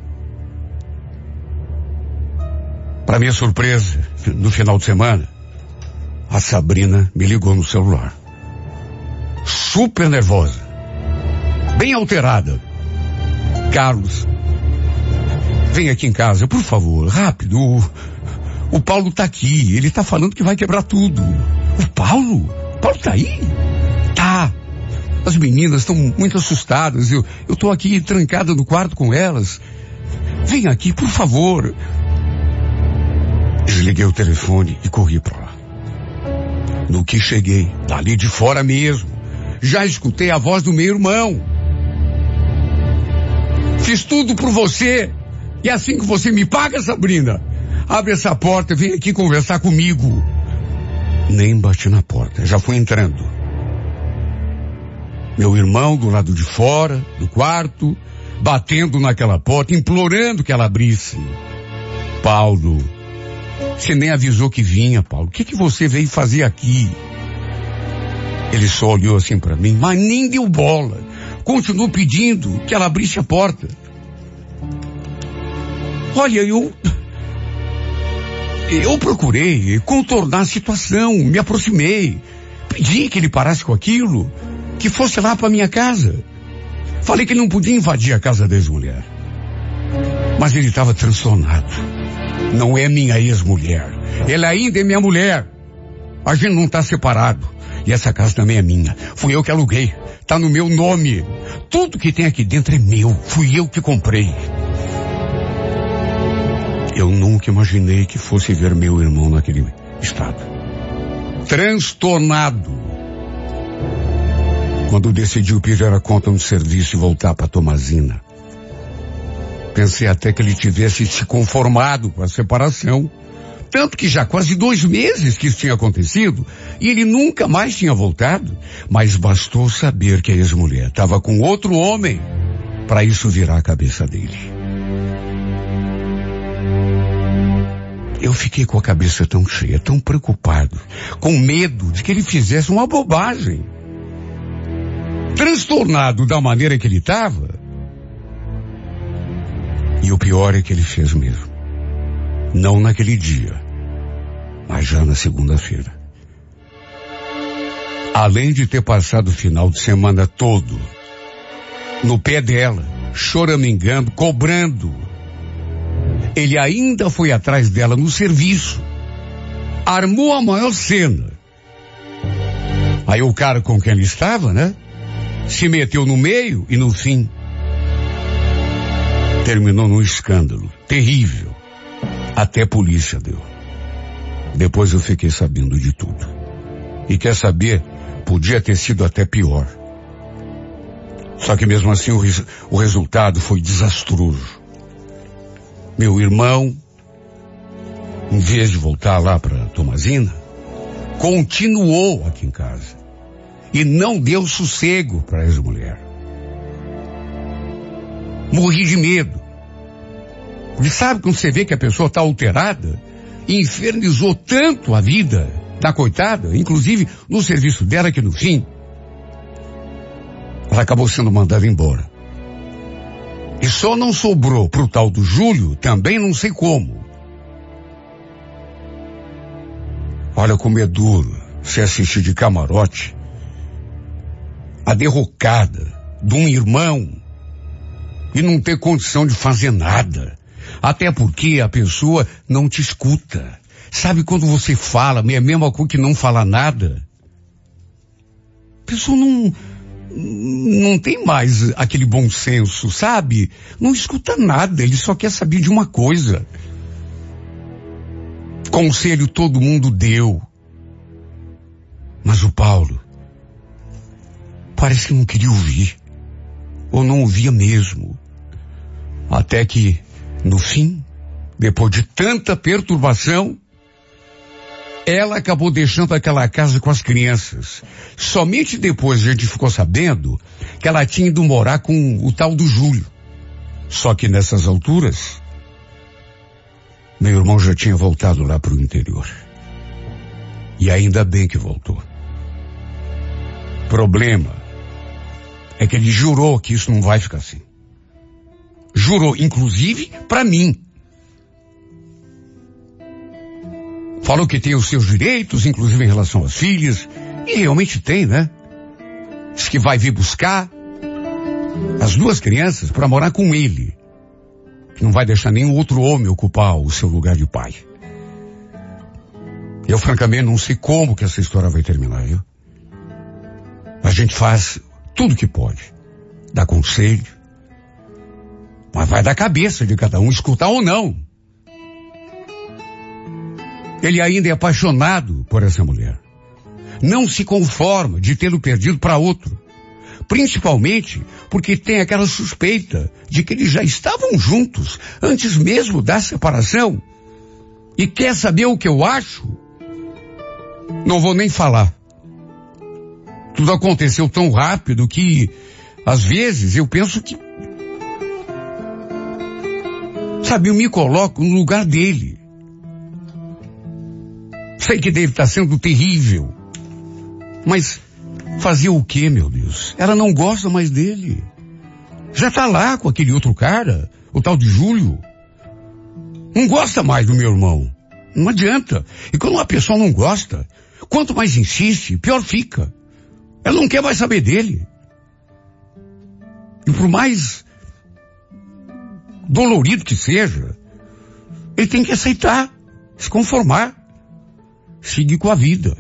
Para minha surpresa, no final de semana, a Sabrina me ligou no celular. Super nervosa. Bem alterada. Carlos, vem aqui em casa, por favor, rápido. O Paulo tá aqui, ele tá falando que vai quebrar tudo. O Paulo? O Paulo tá aí? Tá. As meninas estão muito assustadas, eu tô aqui trancada no quarto com elas. Vem aqui, por favor. Desliguei o telefone e corri pra lá. No que cheguei, dali de fora mesmo, já escutei a voz do meu irmão. Fiz tudo por você. E assim que você me paga, Sabrina, abre essa porta, vem aqui conversar comigo. Nem bati na porta, já fui entrando. Meu irmão do lado de fora, do quarto, batendo naquela porta, implorando que ela abrisse. Paulo, você nem avisou que vinha, Paulo. O que você veio fazer aqui? Ele só olhou assim pra mim, mas nem deu bola. Continuou pedindo que ela abrisse a porta. Olha, Eu procurei contornar a situação, me aproximei, pedi que ele parasse com aquilo, que fosse lá para minha casa. Falei que não podia invadir a casa da ex-mulher. Mas ele estava transtornado. Não é minha ex-mulher. Ela ainda é minha mulher. A gente não está separado. E essa casa também é minha. Fui eu que aluguei. Tá no meu nome. Tudo que tem aqui dentro é meu. Fui eu que comprei. Eu nunca imaginei que fosse ver meu irmão naquele estado. Transtornado. Quando decidiu pedir a conta no serviço e voltar para Tomazina. Pensei até que ele tivesse se conformado com a separação. Tanto que já quase 2 meses que isso tinha acontecido e ele nunca mais tinha voltado. Mas bastou saber que a ex-mulher estava com outro homem para isso virar a cabeça dele. Eu fiquei com a cabeça tão cheia, tão preocupado, com medo de que ele fizesse uma bobagem. Transtornado da maneira que ele estava. E o pior é que ele fez mesmo. Não naquele dia, mas já na segunda-feira. Além de ter passado o final de semana todo no pé dela, choramingando, cobrando, ele ainda foi atrás dela no serviço. Armou a maior cena. Aí o cara com quem ele estava, né? Se meteu no meio e no fim terminou num escândalo terrível. Até polícia deu. Depois eu fiquei sabendo de tudo. E quer saber, podia ter sido até pior. Só que mesmo assim o resultado foi desastroso. Meu irmão, em vez de voltar lá para Tomazina, continuou aqui em casa. E não deu sossego para a ex-mulher. Morri de medo. E sabe quando você vê que a pessoa está alterada? E infernizou tanto a vida da coitada, inclusive no serviço dela, que no fim ela acabou sendo mandada embora. E só não sobrou pro tal do Júlio, também não sei como. Olha como é duro se assistir de camarote a derrocada de um irmão e não ter condição de fazer nada. Até porque a pessoa não te escuta. Sabe quando você fala, é a mesma coisa que não falar nada? A pessoa não tem mais aquele bom senso, sabe? Não escuta nada, ele só quer saber de uma coisa. Conselho todo mundo deu. Mas o Paulo parece que não queria ouvir. Ou não ouvia mesmo. Até que, no fim, depois de tanta perturbação, ela acabou deixando aquela casa com as crianças. Somente depois a gente ficou sabendo que ela tinha ido morar com o tal do Júlio. Só que nessas alturas, meu irmão já tinha voltado lá para o interior. E ainda bem que voltou. Problema é que ele jurou que isso não vai ficar assim. Jurou, inclusive, para mim. Falou que tem os seus direitos, inclusive em relação às filhas. E realmente tem, né? Diz que vai vir buscar as 2 crianças para morar com ele. Que não vai deixar nenhum outro homem ocupar o seu lugar de pai. Eu, francamente, não sei como que essa história vai terminar, viu? A gente faz tudo que pode. Dá conselho. Mas vai da cabeça de cada um, escutar ou não. Ele ainda é apaixonado por essa mulher. Não se conforma de tê-lo perdido para outro. Principalmente porque tem aquela suspeita de que eles já estavam juntos antes mesmo da separação. E quer saber o que eu acho? Não vou nem falar. Tudo aconteceu tão rápido que, às vezes, eu penso que... Sabe, eu me coloco no lugar dele. Sei que deve estar sendo terrível. Mas fazer o quê, meu Deus? Ela não gosta mais dele. Já está lá com aquele outro cara, o tal de Júlio. Não gosta mais do meu irmão. Não adianta. E quando uma pessoa não gosta, quanto mais insiste, pior fica. Ela não quer mais saber dele. E por mais dolorido que seja, ele tem que aceitar, se conformar, seguir com a vida.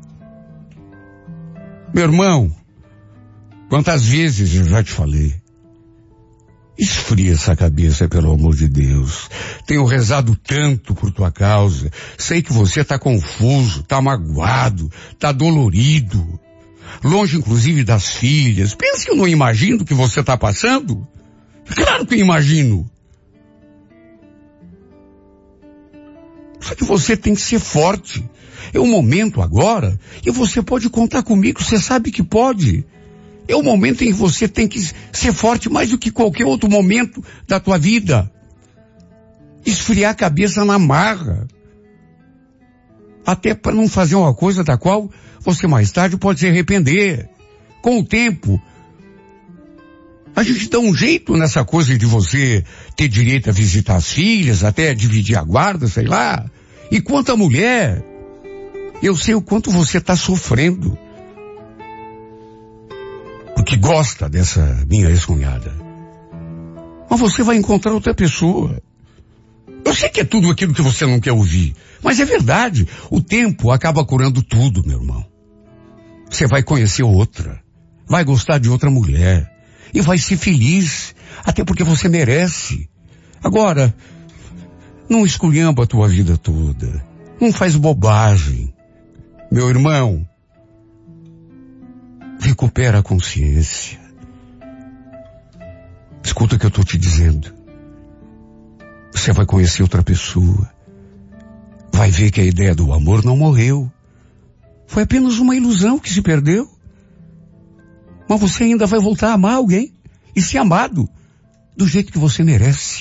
Meu irmão, quantas vezes eu já te falei, esfria essa cabeça, pelo amor de Deus. Tenho rezado tanto por tua causa. Sei que você tá confuso, tá magoado, tá dolorido. Longe, inclusive, das filhas. Pensa que eu não imagino o que você tá passando? Claro que eu imagino. Só que você tem que ser forte. É o momento agora e você pode contar comigo, você sabe que pode. É o momento em que você tem que ser forte mais do que qualquer outro momento da tua vida. Esfriar a cabeça na marra. Até para não fazer uma coisa da qual você mais tarde pode se arrepender. Com o tempo, a gente dá um jeito nessa coisa de você ter direito a visitar as filhas, até dividir a guarda, sei lá. E quanto à mulher, eu sei o quanto você está sofrendo. Porque gosta dessa minha ex-cunhada. Mas você vai encontrar outra pessoa. Eu sei que é tudo aquilo que você não quer ouvir, mas é verdade. O tempo acaba curando tudo, meu irmão. Você vai conhecer outra, vai gostar de outra mulher e vai ser feliz, até porque você merece. Agora, não esculhamba a tua vida toda. Não faz bobagem. Meu irmão, recupera a consciência. Escuta o que eu estou te dizendo. Você vai conhecer outra pessoa. Vai ver que a ideia do amor não morreu. Foi apenas uma ilusão que se perdeu. Mas você ainda vai voltar a amar alguém e ser amado do jeito que você merece.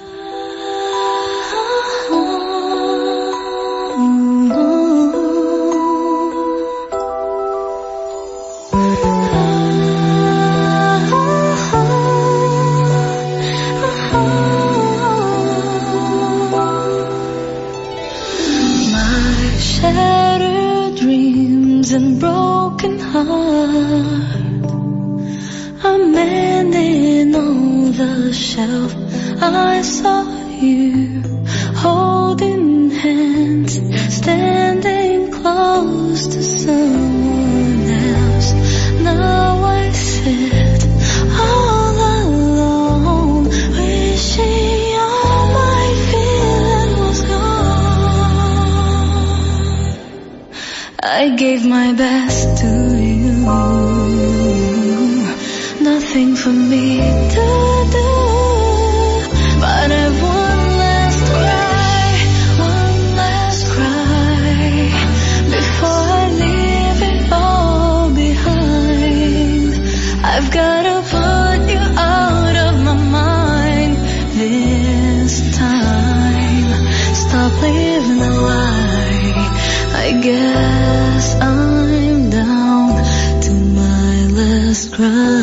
And broken heart, I'm mending on the shelf. I saw you holding hands, standing close to someone else. Now I sit all alone, wishing all my feeling was gone. I gave my best to you, nothing for me to do, but I've one last cry, before I leave it all behind. I've gotta put you out of my mind this time, stop living a lie. I guess I'm down to my last cry.